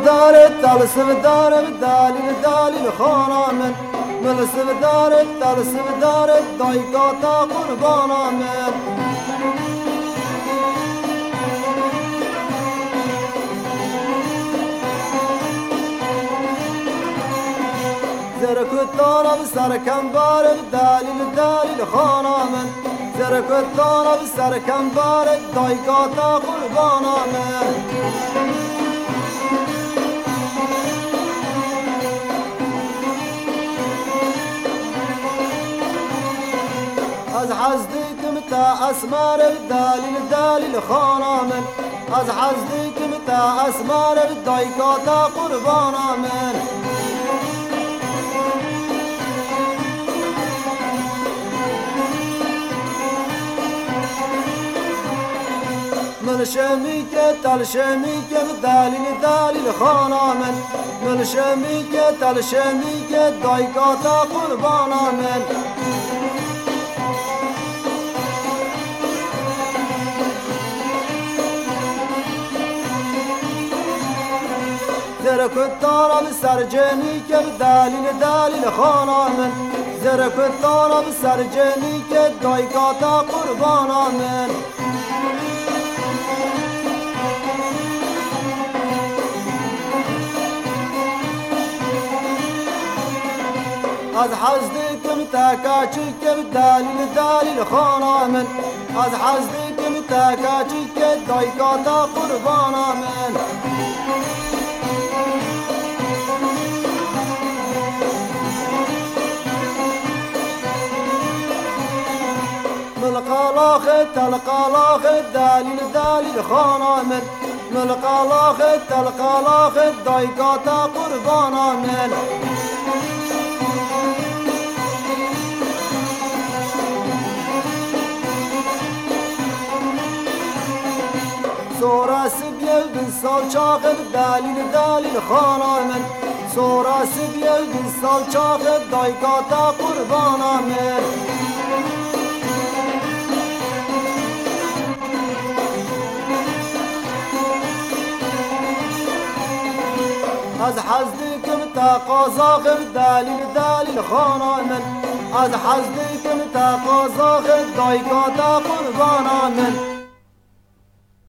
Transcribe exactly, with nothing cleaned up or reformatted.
داره تلسم داره دلیل دلیل خانه من ملسم داره تلسم داره دایکاتا قربانا من زرکتانا بسرکم باره دلیل دلیل خانه من زرکتانا بسرکم باره دایکاتا قربانا من از حزدکم تا اسمار دلیل دلیل خانه من از حزدکم تا اسمار دایکاتا قربانا من من شمی که تل شمی که دلیل دلیل خانه من من شمی که تل شمی که دایکاتا قربانا من زرکتانا بسرجنی که دلیل دلیل خانه من زرکتانا بسرجنی که دایکاتا قربانا من از حزدکم تا کاچی که دلیل دلیل خانه من از حزدکم تا کاچی که دایکاتا قربانا من ملقالاخ تلقالاخ دلیل دلیل خانه من ملقالاخ تلقالاخ دایکاتا قربانا من سورا سبيل بن سالچاق دلیل دلیل خانه من سورا سبيل بن سالچاق دایکاتا قربانا من از حزدکم تا قازاق دلیل دلیل خانه من از حزدکم تا قازاق دایکاتا قربانا من